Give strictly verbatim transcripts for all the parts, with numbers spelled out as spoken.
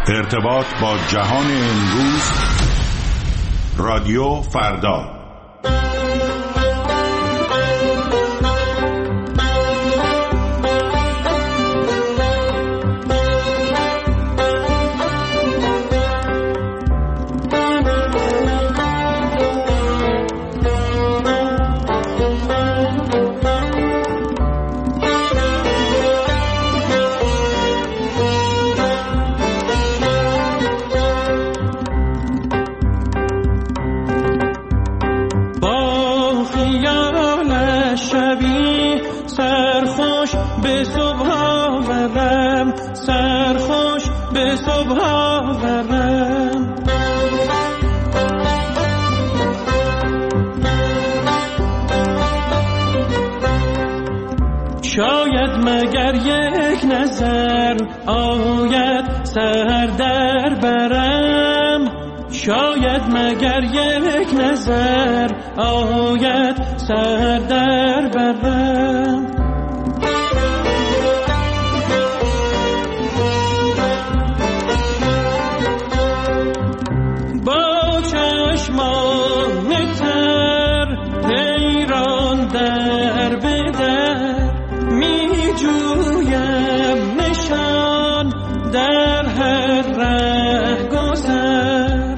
ارتباط با جهان امروز، رادیو فردا. شاید مگر یک نظر آید سر در برم، شاید مگر یک نظر آید سر در برم. با چشمان تر حیران در بدر می جویم نشان در هر ره گذر.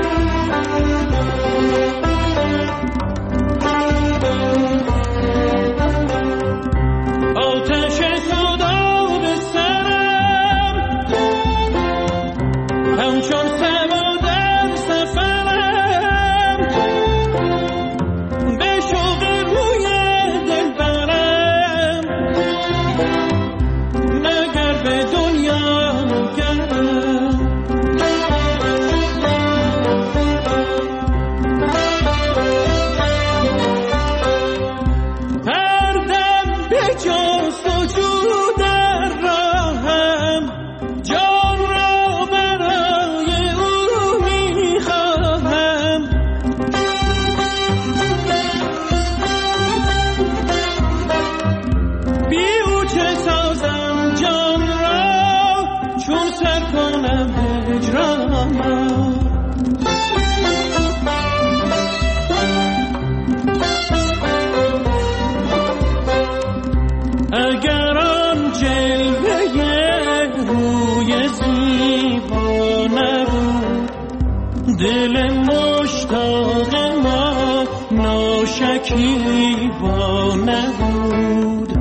آتش خدا به سرم همچون سما در سفرم، به شوق روی دل برم مگر به دنیا گردم. هر دم به جستجو در راهم، جان را برای او میخواهم. بی او چه سازم جان را، چون سر کنم هجران را. اگر آن جلوه روی زیبا نبود، دل مشتاق ما ناشکیبا نبود.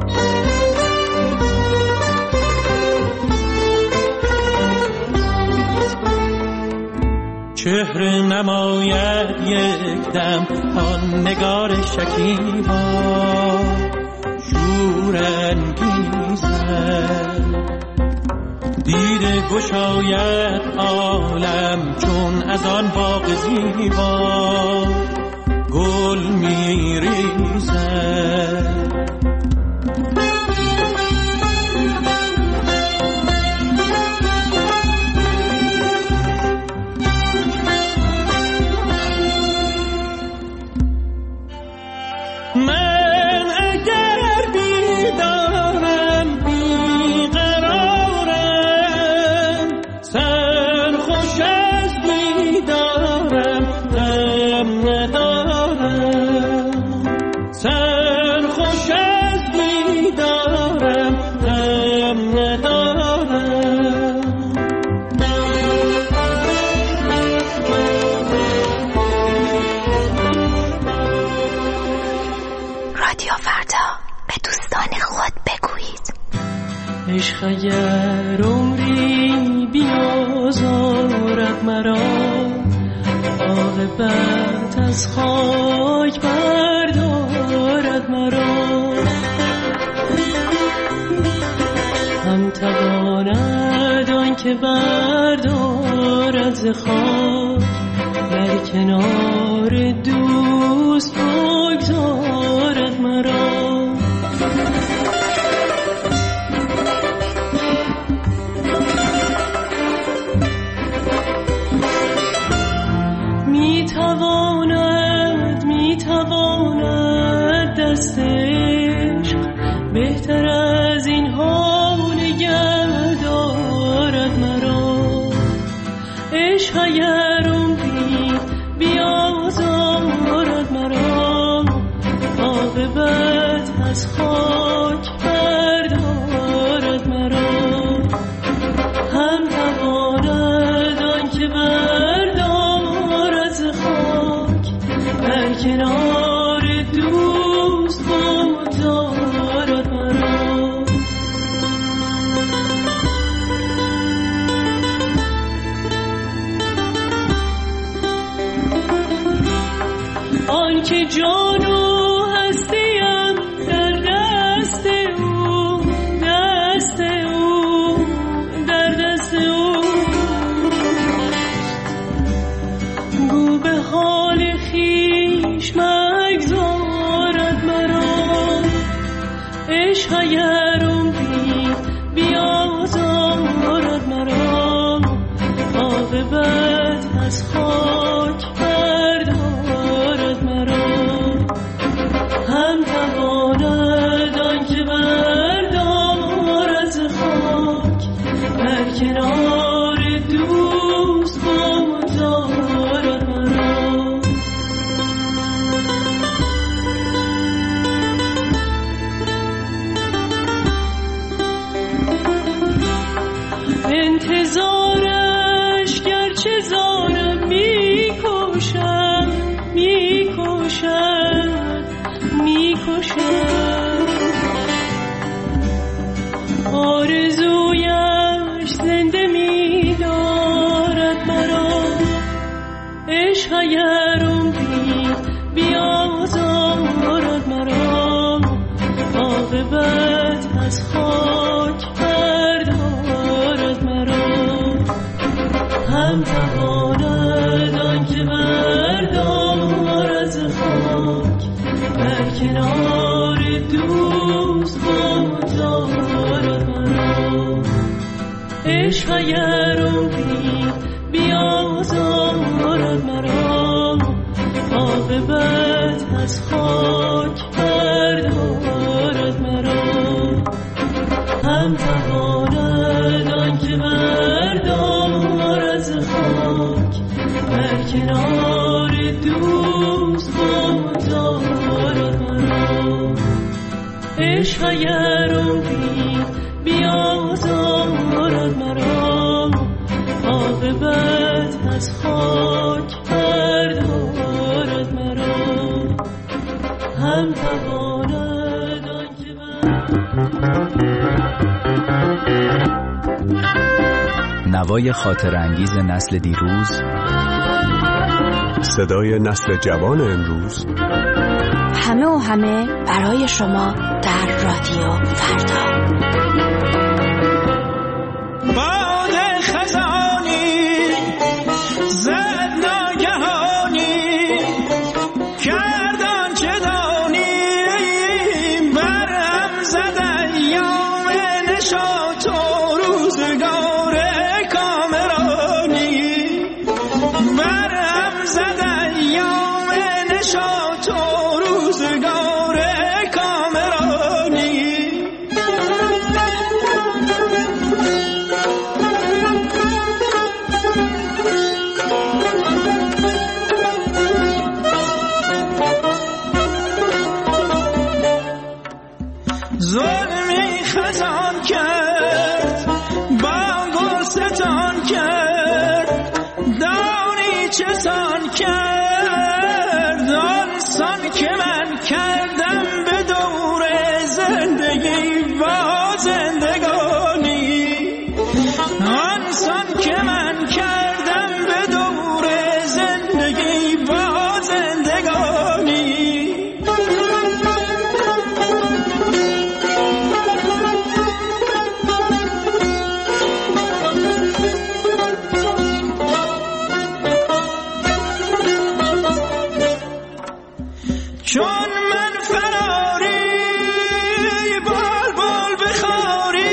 چهره نماید یک دم آن نگار شکیبا، شورانگیزد دیده گشاید عالم، چون از آن باغ زیبا گل میریزد. من اگر بیدارم بیقرارم، سرخوش از بیدارم غم ندارم. سرخوش از بیدارم غم ندارم. رادیو فردا، به دوستان خود بگویید. عشق اگر عمری بیازارد مرا، عاقبت از خاک بردارد مرا. هم تواند آن که بردارد ز خاک، در کنار دوست بگذارد مرا. میتواند میتواند دست عشق بهتر از این ها نگه دارد مرا. که جان و هستیم در دست او، دست او، در دست او. گو به حال خویش مگذارد مرا، عشق اگر امید بیازارد مرا، عاقبت از خاک بردارد مرا. هم تواند آنکه بردارد ز خاک، در کنار دوست بگذارد مرا. انتظارش گرچه زارم میکشم، میکشم، میکشم. آرزویش زنده میدارد مرا، عشق اگر امید بیازارد مرا، عاقبت از خاک بردارد مرا. هم تواند آنکه بردارد ز خاک، در کنار دوست بگذارد مرا. عشق اگر امید بیازارد مرا، عاقبت از خاک بردارد مرا. هم تواند آنکه بردارد ز خاک، در کنار دوست بگذارد مرا. عشق اگر امید بیازارد مرا، عاقبت از خاک بردارد مرا. هم تواند آنکه نوای خاطر انگیز نسل دیروز، صدای نسل جوان امروز، همه و همه برای شما در رادیو فردا. باد خزانی زد ناگهانی، کردان چه دانیم برهم زد ایام نشاط و روزگار کامرانی، برهم زد ایام نشاط و روزگار کامرانی. ظلمی خزان کرد، با گل ستان کرد، دانی چه سان کرد، آن سان که من کردم به دور زندگی با زندگانی، آن سان که من کردم به دور زندگی با زندگانی. چون من فراری بال بال بخاری،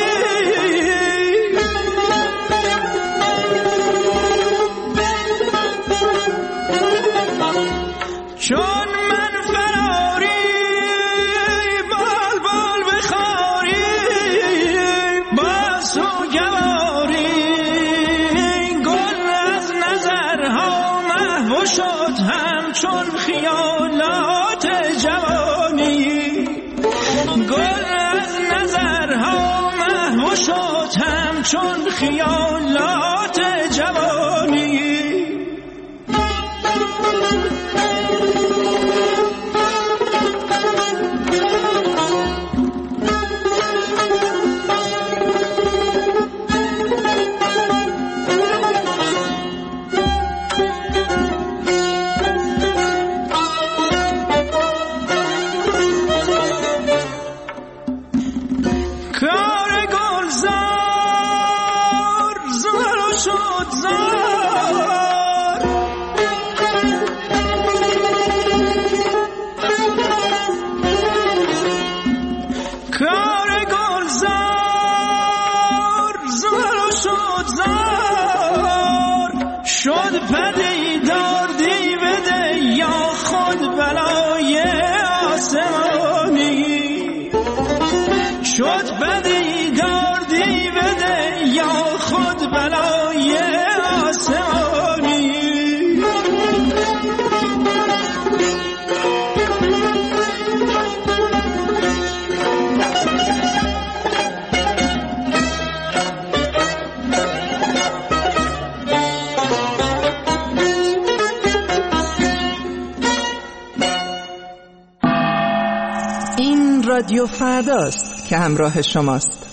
چون من فراری بال بال بخاری، با سوگواری گل از نظرها محو شد همچون خیالات جوانی، گل از نظرها محو شد همچون خیالات جوانی. شد زار کار گلزار زار شد زار شد پدیدار دیوده یا خود بلای آسمانی شد پدیدار دیوده یا خود بلای آسمانی این رادیو فرداست که همراه شماست.